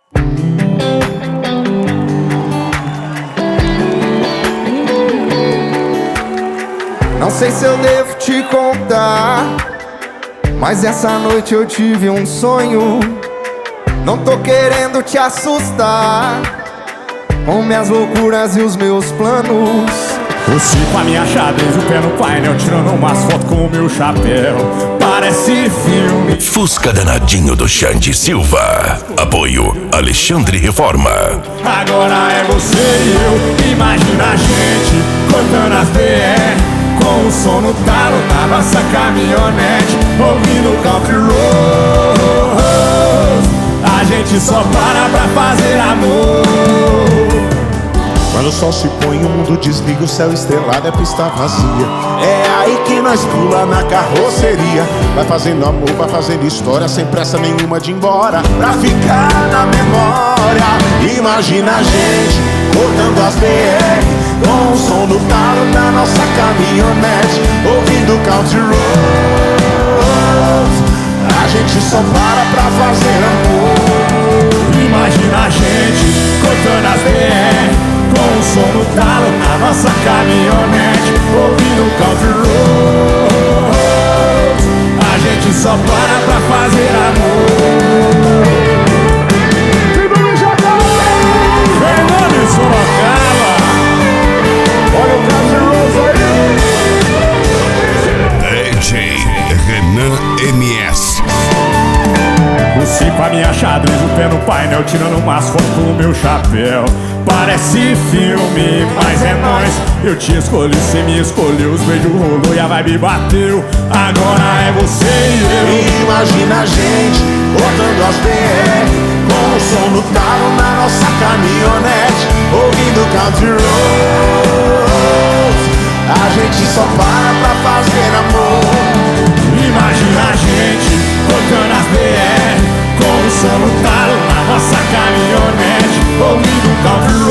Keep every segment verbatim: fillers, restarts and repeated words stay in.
Não sei se eu devo te contar, mas essa noite eu tive um sonho. Não tô querendo te assustar com minhas loucuras e os meus planos. Você com a minha xadrez, o pé no painel, tirando umas fotos com o meu chapéu. Parece filme. Fusca danadinho do Xande Silva. Apoio Alexandre Reforma. Agora é você e eu. Imagina a gente cortando as B R, com o som no talo na nossa caminhonete, ouvindo country roads. A gente só para pra fazer amor. Quando o sol se põe, o mundo desliga, o céu estrelado é pista vazia. É aí que nós pula na carroceria. Vai fazendo amor, vai fazendo história, sem pressa nenhuma de ir embora, pra ficar na memória. Imagina a gente cortando as B R, com o som do talo na nossa caminhonete, ouvindo country roads. A gente só para pra fazer amor. Imagina a gente cortando as B R, com o som no talo na nossa caminhonete, ouvindo country roads. A gente só para pra fazer amor. Fernando e Sorocaba, olha o country roads aí. D J Renan M S. Você com a minha xadrez, o pé no painel, tirando umas fotos com o meu chapéu. Parece filme, mas é nóis. Eu te escolhi, cê me escolheu, os beijos rolou e a vibe bateu. Agora é você e eu. Imagina a gente botando as B R, com o som no talo na nossa caminhonete, ouvindo country roads. A gente só para pra fazer amor. Imagina a gente tocando as B R, com o som no talo na nossa caminhonete, ouvindo country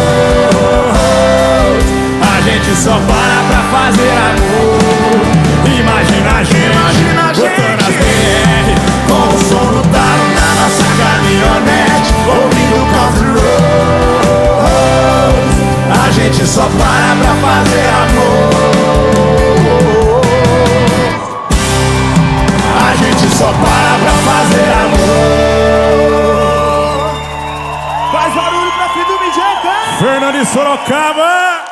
roads. A gente só para pra fazer amor. Imagina a gente, Imagina a botando as gente. B R, com o som no talo na nossa caminhonete, ouvindo country roads. A gente só para pra fazer amor. A gente só para pra fazer amor. Faz barulho pra fim do Mijeca! Fernando e Sorocaba.